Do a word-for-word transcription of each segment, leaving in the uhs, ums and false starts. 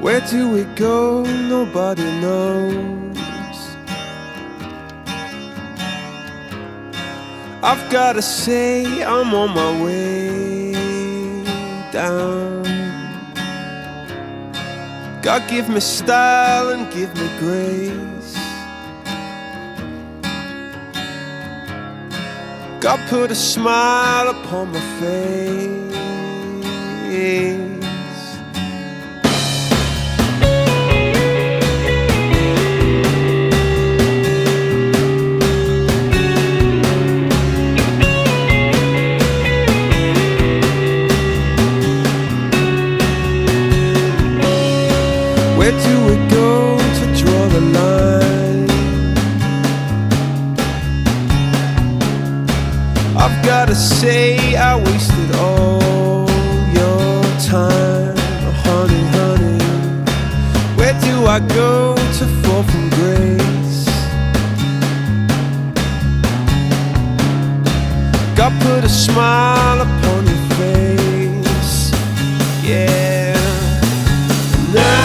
Where do we go? Nobody knows. I've gotta say I'm on my way down. God give me style and give me grace. God put a smile upon my face. Where do we go to draw the line? I've gotta say I wasted all your time, oh, honey, honey. Where do I go to fall from grace? God put a smile upon your face, yeah. Now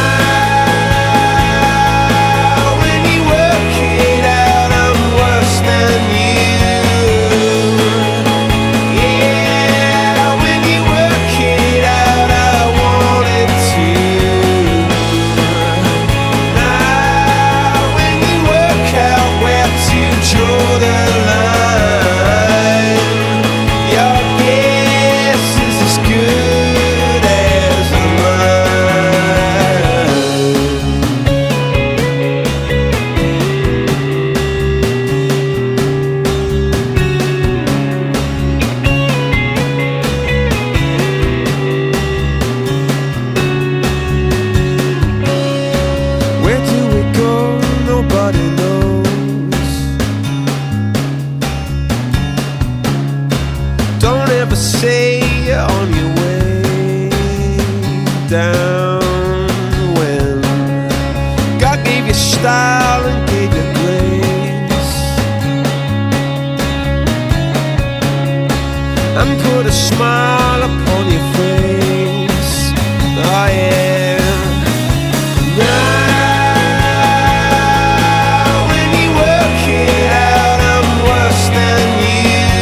say you're on your way down when God gave you style and gave you grace and put a smile upon your face. Oh yeah. Now when you work it out, I'm worse than you.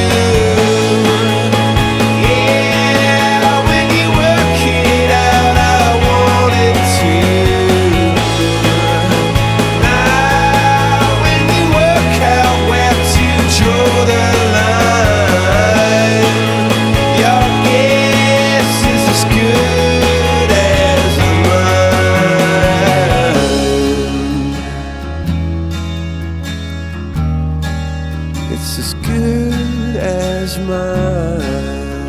It's as good as mine.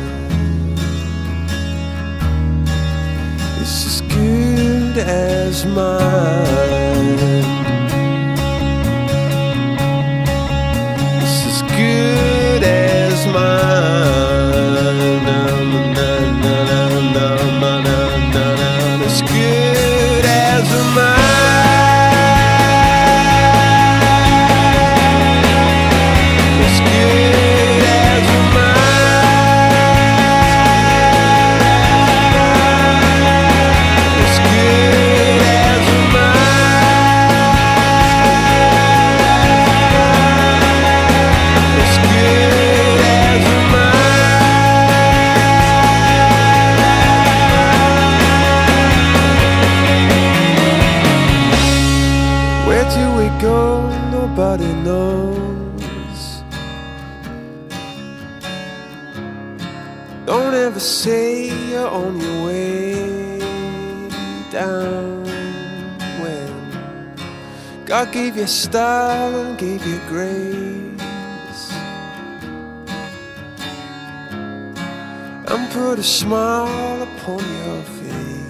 It's as good as mine. It's as good as mine. It's good as mine. Where do we go? Nobody knows. Don't ever say you're on your way down when God gave you style and gave you grace and put a smile upon your face.